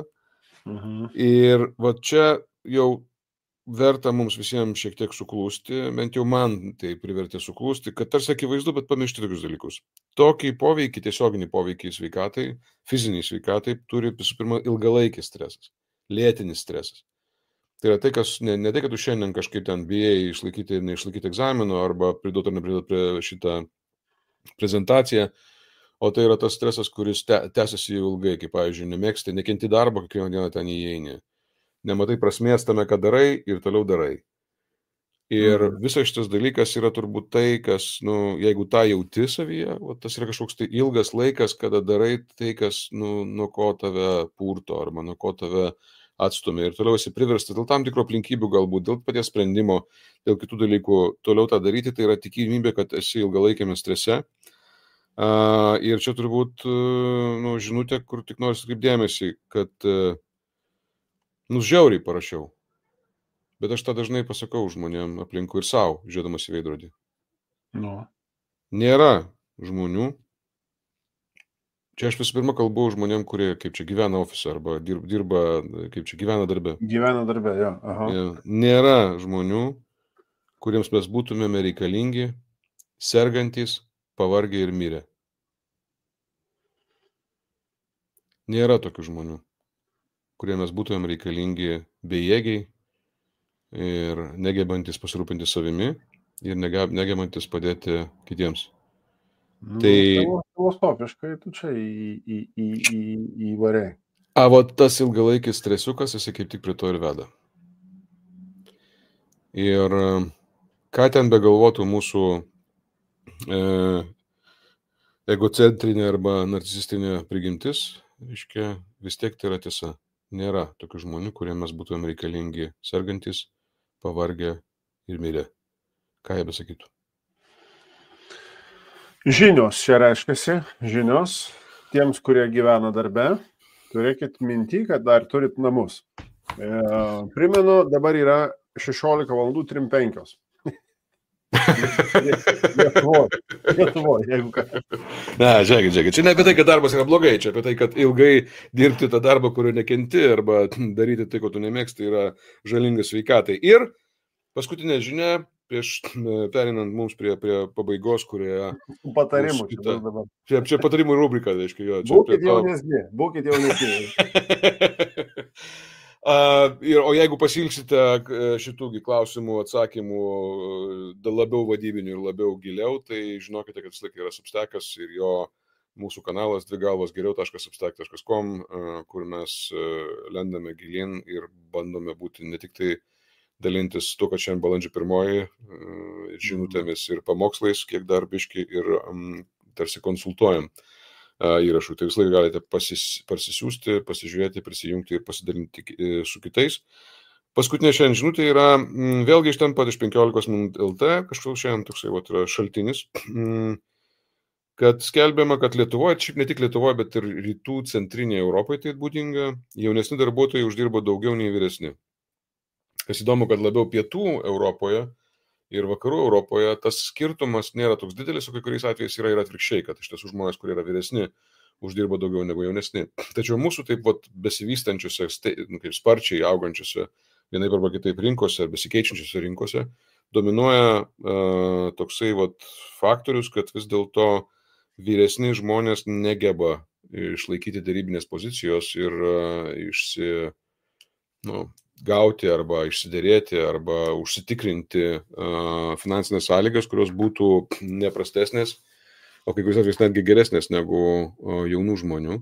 Ir va čia jau verta mums visiems šiek tiek suklūsti, bent jau man tai privertė suklūsti, kad tarsi akivaizdu, bet pamiršti tokius dalykus. Tokį poveikį, tiesioginį poveikį sveikatai, fiziniai sveikatai, turi visų pirma ilgalaikis stresas, lėtinis stresas. Tai yra tai, kas ne tai, kad tu šiandien kažkaip ten bijai išlaikyti ir neišlaikyti egzamino arba pridot ar nepridot prie šitą prezentaciją, o tai yra tas stresas, kuris tęsiasi ilgai, kaip pavyzdžiui, nemėgsti, nekenti darbo, kiekvieną dieną ten įeini. Nematai prasmės tame, ką darai ir toliau darai. Ir visas šitas dalykas yra turbūt tai, kas, jeigu tą jauti savyje, tas yra kažkoks tai ilgas laikas, kada darai tai, kas, nuo ko tave purto arba nuo ko tave atstumia. Ir toliau esi priverstas dėl tam tikro aplinkybių galbūt, dėl paties sprendimo, dėl kitų dalykų toliau tą daryti, tai yra tikimybė, kad esi ilgalaikėme strese. Ir čia turbūt, žinutė, kur tik noriu atkreipdėmėsi, kad žiauriai parašiau. Bet aš tą dažnai pasakau žmonėm aplinkui ir savo, žiūrėdamas į veidrodį. Nėra žmonių. Čia aš visų pirma kalbu žmonėm, kurie kaip čia gyvena ofise arba dirba, kaip čia gyvena darbe. Gyvena darbe, jo. Aha. Nėra žmonių, kuriems mes būtumėme reikalingi, sergantys, pavargę ir mirę. Nėra tokių žmonių, kurie mes būtumėm reikalingi bejėgiai ir negebantis pasirūpinti savimi ir negebantis padėti kitiems. Tai filosofiškai tu čia įvarei. Tas ilgalaikis stresiukas, jis kaip tik prie to ir veda. Ir ką ten begalvotų mūsų egocentrinė arba narcisistinė prigimtis, reiškia, vis tiek tai yra tiesa. Nėra tokių žmonių, kurie mes būtume reikalingi sergantis, pavargę ir mirę. Ką jie besakytų? Žinios čia reiškiasi, žinios. Tiems, kurie gyvena darbe, turėkit minti, kad dar turit namus. Primenu, dabar yra 16 valandų 35. Lietuvoje, jeigu ką. Ne, žiūrėkit. Čia ne apie tai, kad darbas yra blogai, čia apie tai, kad ilgai dirbti tą darbą, kurio nekenti, arba daryti tai, ko tu nemėgsti, yra žalingas sveikatai. Ir paskutinė žinia, prieš perinant mums prie pabaigos, kurioje... Patarimų. Čia patarimų rubrika, reiškia jo. Būkit jaunesni. O jeigu pasilgsite šitų klausimų, atsakymų labiau vadybinių ir labiau giliau, tai žinokite, kad visą laiką yra Substackas ir jo mūsų kanalas dvigalvasgeriau.substack.com, kur mes lendame gilin ir bandome būti ne tik tai dalintis tuo, kad šiandien balandžio 1 žinutėmis ir pamokslais, kiek dar biški ir tarsi konsultuojam įrašų. Tai visą laiką galite parsisiųsti, pasižiūrėti, prisijungti ir pasidalinti su kitais. Paskutinė šiandien žinutė yra, vėlgi iš ten pat iš 15 min LT, kažkoks šiandien toksai yra šaltinis, kad skelbiama, kad Lietuvoje, šiaip ne tik Lietuvoje, bet ir rytų centrinėje Europoje tai būdinga, jaunesni darbuotojai uždirba daugiau nei vyresni. Kas įdomu, kad labiau pietų Europoje ir vakarų Europoje tas skirtumas nėra toks didelis, o kai kuriais atvejais yra ir atvirkščiai, kad iš tiesų žmonės, kurie yra vyresni, uždirba daugiau negu jaunesni. Tačiau mūsų taip besivystančiuose, kaip sparčiai augančiuose, vienaip arba kitaip rinkose ar besikeičiančiuose rinkose, dominuoja toksai faktorius, kad vis dėlto vyresni žmonės negeba išlaikyti derybinės pozicijos ir gauti arba išsiderėti arba užsitikrinti finansinės sąlygas, kurios būtų neprastesnės, o kai kuriais atvejais netgi geresnės negu jaunų žmonių.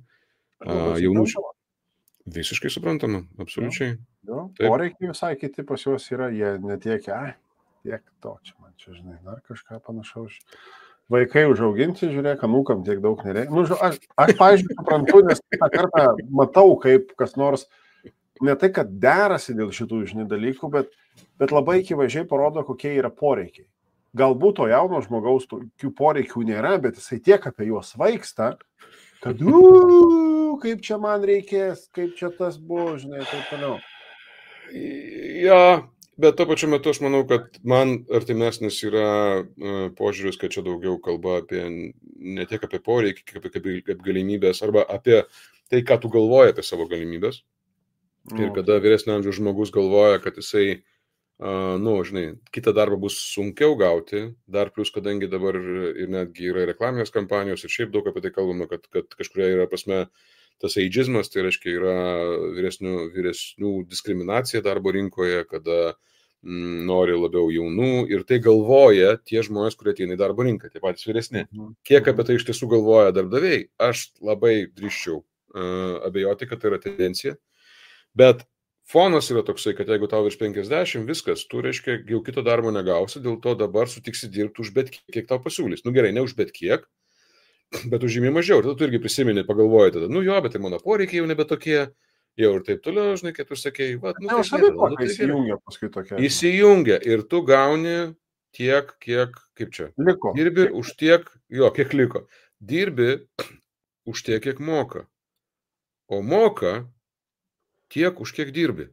Visiškai suprantama, absoliučiai. Poreikiai visai kiti pas juos yra, jie netiek, tiek to, čia man čia, žinai, dar kažką panašaus. Vaikai užauginti, žiūrėk, anūkam tiek daug nereikia. Aš pavyzdžiui, suprantu, nes kitą kartą matau, kaip kas nors ne tai, kad derasi dėl šitų dalykų, bet labai akivaizdžiai parodo, kokie yra poreikiai. Galbūt to jauno žmogaus tokių poreikių nėra, bet jisai tiek apie juos svaigsta, kad kaip čia man reikės, kaip čia tas buvo, žinai, taip toliau. Ja, bet tuo pačiu metu aš manau, kad man artimesnis yra požiūris, kad čia daugiau kalba apie ne tiek apie poreikį, kaip galimybės, arba apie tai, ką tu galvoji apie savo galimybės. Ir kada vyresnio amžiaus žmogus galvoja, kad jisai, žinai, kitą darbą bus sunkiau gauti, dar plus, kadangi dabar ir netgi yra reklaminės kampanijos ir šiaip daug apie tai kalbame, kad kažkuria yra prasme tas ageizmas, tai reiškia yra vyresnių diskriminacija darbo rinkoje, kada nori labiau jaunų ir tai galvoja tie žmonės, kurie ateina į darbo rinką, tie patys vyresni. Kiek apie tai iš tiesų galvoja darbdaviai, aš labai drįsčiau abejoti, kad tai yra tendencija. Bet fonas yra toksai, kad jeigu tau virš 50, viskas, tu, reiškia, jau kito darbo negausi, dėl to dabar sutiksi dirbti už bet kiek tau pasiūlys. Gerai, ne už bet kiek, bet už žymiai mažiau. Ir tada tu irgi prisimeni, pagalvoji tada, bet tai mano poreikiai jau nebe tokie, jau ir taip toliau, žinai, kaip tu sakei, įsijungia paskui tokia. Įsijungia ir tu gauni tiek, kiek, kaip čia, liko. Dirbi už tiek, kiek liko. Dirbi už tiek, kiek moka. O moka tiek, už kiek dirbi.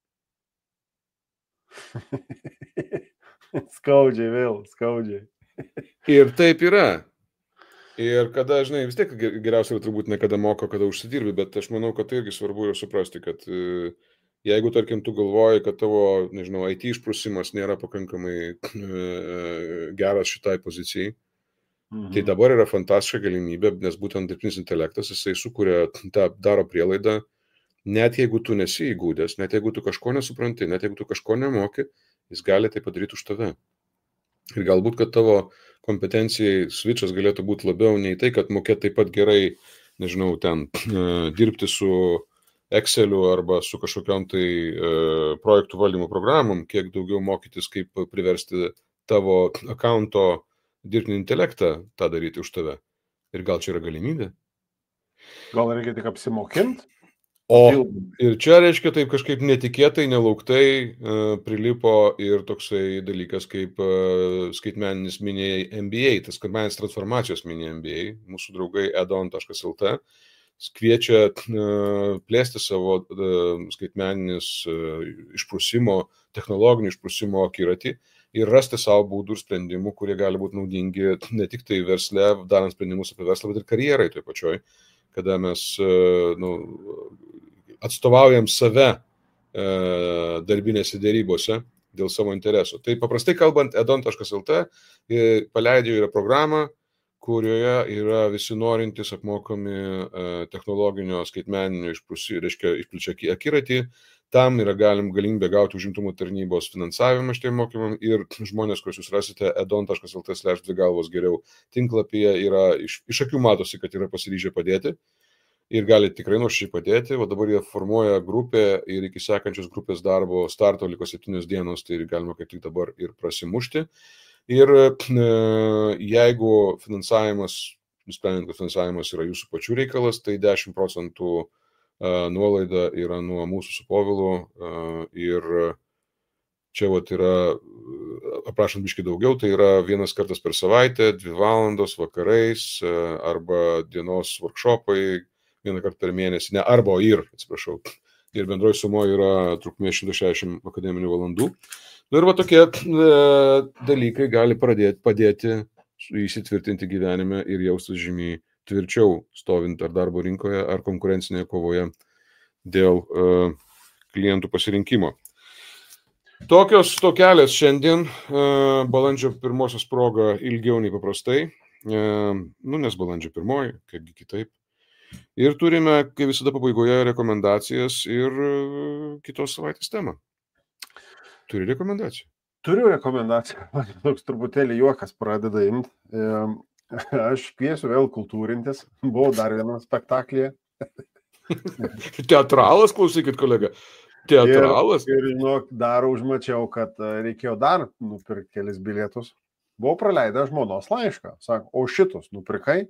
Skaudžiai. Ir taip yra. Ir kada, žinai, vis tiek geriausia turbūt ne kada moka, kada užsidirbi, bet aš manau, kad tai irgi svarbu yra suprasti, kad jeigu, tarkim, tu galvoji, kad tavo, nežinau, IT išprusimas nėra pakankamai geras šitai pozicijai, tai dabar yra fantastiška galimybė, nes būtent dirbtinis intelektas, jisai sukuria, daro prielaidą, net jeigu tu nesi įgūdęs, net jeigu tu kažko nesupranti, net jeigu tu kažko nemoki, jis gali tai padaryti už tave. Ir galbūt, kad tavo kompetencijai switchas galėtų būti labiau nei tai, kad mokėti taip pat gerai, nežinau, ten dirbti su Exceliu arba su kažkokiom tai projektų valdymo programom, kiek daugiau mokytis, kaip priversti tavo akaunto dirbtinį intelektą tą daryti už tave. Ir gal čia yra galimybė? Gal reikia tik apsimokinti? Ir čia, reiškia, taip kažkaip netikėtai, nelauktai prilipo ir toksai dalykas kaip skaitmeninis mini MBA, tas skaitmeninės transformacijos mini MBA, mūsų draugai edon.lt kviečia plėsti savo skaitmeninis išprusimo, technologinį išprusimo akiratį ir rasti savo būdų ir sprendimų, kurie gali būti naudingi ne tik tai versle, darant sprendimus apie verslą, bet ir karjerai toj pačioj, kada mes atstovaujam save darbinėse dėrybose dėl savo interesų. Tai paprastai kalbant, edon.lt paleidžia yra programą, kurioje yra visi norintys apmokomi technologinio skaitmeninio išplečia akiratį. Tam yra galimybė gauti užimtumo tarnybos finansavimą šitiem mokymam ir žmonės, kuriuos jūs rasite edon.lt/dvigalvos geriau tinklapyje, yra iš akių matosi, kad yra pasiryžę padėti. Ir gali tikrai nuoširdžiai padėti. O dabar jie formuoja grupę ir iki sekančios grupės darbo starto liko 7 dienos, tai galima kaip tik dabar ir prasimušti. Ir jeigu nusprendžiant, kad finansavimas yra jūsų pačių reikalas, tai 10% nuolaida yra nuo mūsų su Povilu. Ir čia yra, aprašant biškį daugiau, tai yra 1 kartas per savaitę, 2 valandos vakarais arba dienos workshopai, 1 kartą per mėnesį, atsiprašau. Ir bendroji sumoje yra trukmė 160 akademinių valandų. Ir tokie dalykai gali padėti įsitvirtinti gyvenime ir jaustis žymiai tvirčiau stovint ar darbo rinkoje, ar konkurencinėje kovoje dėl klientų pasirinkimo. Tokelės šiandien, balandžio 1 proga ilgiau nei paprastai, nes balandžio 1, kaipgi kitaip. Ir turime, kaip visada pabaigoje, rekomendacijas ir kitos savaitės temą. Turi rekomendacijų? Turiu rekomendaciją. Toks truputėlį juokas pradeda imti. Aš kviesiu vėl kultūrintis. Buvau dar vienam spektaklyje. Teatralas, klausykit, kolega. Teatralas? Ir žinok, dar užmačiau, kad reikėjo dar nupirkti kelis bilietus. Buvau praleidęs žmonos laišką. Sako, o šitus nupirkai?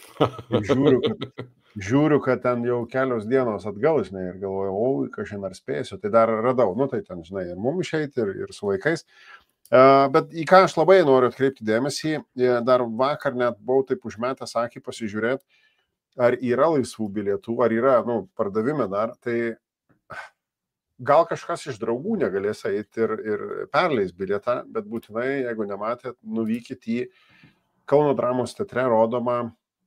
Žiūriu, kad ten jau kelios dienos atgal, žinai, ir galvoju, kažin ar spėsiu, tai dar radau, tai ten, žinai, ir mums išeiti, ir su vaikais. Bet į ką aš labai noriu atkreipti dėmesį, dar vakar net buvau taip užmetęs akį pasižiūrėti, ar yra laisvų bilietų, ar yra, pardavime dar, tai gal kažkas iš draugų negalės eiti ir perleis bilietą, bet būtinai, jeigu nematėt, nuvykit į Kauno dramos teatre rodomą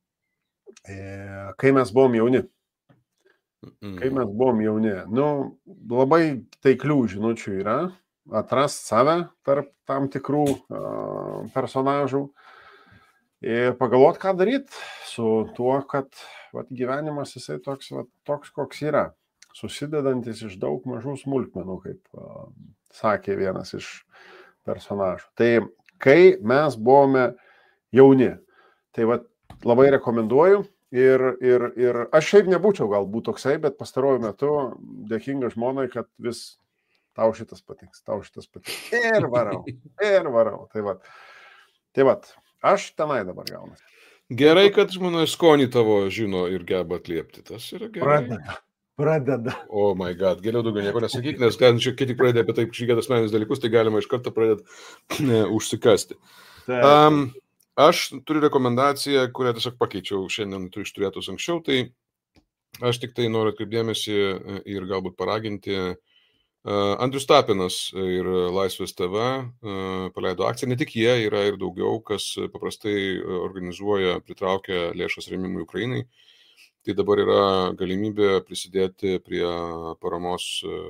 Kai mes buvom jauni. Labai taiklių žinučių yra, atrast save tarp tam tikrų personažų ir pagalvot, ką daryti su tuo, kad gyvenimas jisai toks, koks yra, susidedantis iš daug mažų smulkmenų, kaip sakė vienas iš personažų. Tai kai mes buvome jauni, tai labai rekomenduoju ir aš šiaip nebūčiau galbūt toksai, bet pastaruoju metu dėkinga žmonai, kad vis tau šitas patiks. Ir varau. Tai aš tenai dabar gaunasi. Gerai, kad žmona skonį tavo žino ir geba atliepti. Tas yra gerai. Pradeda. Oh my god, geriau daugiau nieko nesakyk, nes kai tik pradeda apie taip šiek asmeninius dalykus, tai galima iš karto pradėti užsikasti. Aš turiu rekomendaciją, kurią tiesiog pakeičiau šiandien išturėtus anksčiau, tai aš tik tai noriu atkreipdėmėsi ir galbūt paraginti. Andrius Tapinas ir Laisvės TV paleido akciją, ne tik jie, yra ir daugiau, kas paprastai organizuoja, pritraukia lėšas rėmimui Ukrainai. Tai dabar yra galimybė prisidėti prie paramos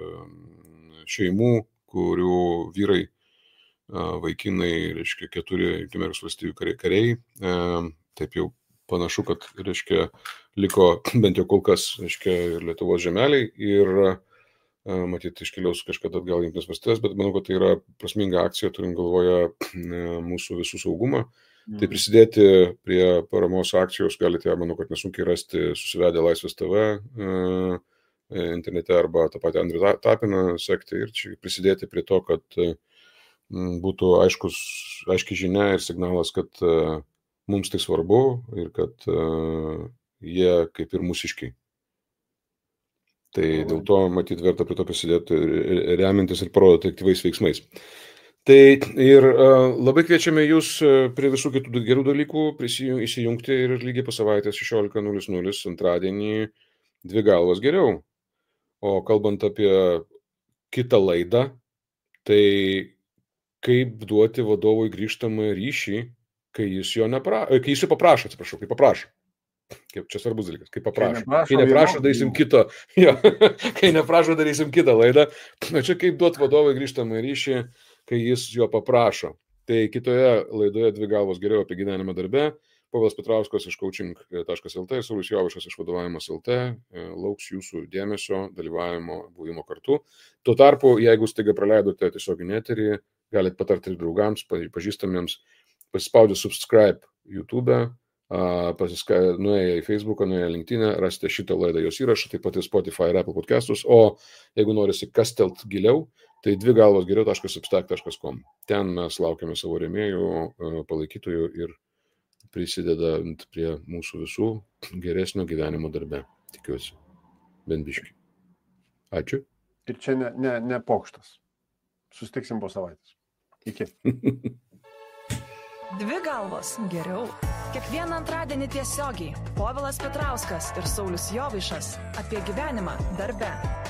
šeimų, kurių vyrai, vaikinai, 4 Jungtinių Amerikos valstijų kariai. Taip jau panašu, kad, liko bent jau kol kas, ir Lietuvos žemeliai ir matyti iškeliaus kažkada atgal Jungtinės valstijos, bet manau, kad tai yra prasminga akcija, turint galvoje mūsų visų saugumą. Tai prisidėti prie paramos akcijos galite, manau, kad nesunkiai rasti, susivedę Laisvės TV internete arba tą patį Andrių Tapiną sekti ir prisidėti prie to, kad būtų aiški žinia ir signalas, kad mums tai svarbu ir kad jie kaip ir mūsiškiai. Tai dėl to, matyt, verta prie to prisidėti, remintis ir parodyti aktyvais veiksmais. Tai ir labai kviečiame jūs prie visų kitų gerų dalykų įsijungti ir lygiai po savaitės 16:00 antradienį 2 galvos geriau. O kalbant apie kitą laidą, tai kaip duoti vadovui grįžtamą ryšį, kai jis jo paprašo, kai paprašo. Kaip čia svarbus dalykas, kai paprašo. Kai neprašo, darysim kitą. Ja, kai neprašo, darysim kitą laidą. O čia kaip duoti vadovui grįžtamą ryšį, kai jis jo paprašo. Tai kitoje laidoje 2 galvos geriau apie gyvenimą darbe. Povilas Petrauskas iš coaching.lt, Saulius Jovaišas iš vadovavimas.lt lauks jūsų dėmesio, dalyvavimo, buvimo kartu. Tuo tarpu, jeigu staiga praleidote tiesioginį eterį, galite patarti ir draugams, pažįstamiems, pasispaudę subscribe YouTube, nuėję į Facebooką, nuėję į LinkedIn, rasite šitą laidą jos įrašą, taip pat ir Spotify ir Apple podcastus, o jeigu norisi kastelt giliau, tai 2galvosgeriau.substack.com. Ten mes laukiame savo rėmėjų, palaikytojų ir prisidedant prie mūsų visų geresnio gyvenimo darbe. Tikiuosi. Bent biškį. Ačiū. Ir čia ne pokštas. Susitiksim po savaitės. Iki. 2 galvos geriau. Kiekvieną antradienį tiesiogiai Povilas Petrauskas ir Saulius Jovaišas apie gyvenimą darbe.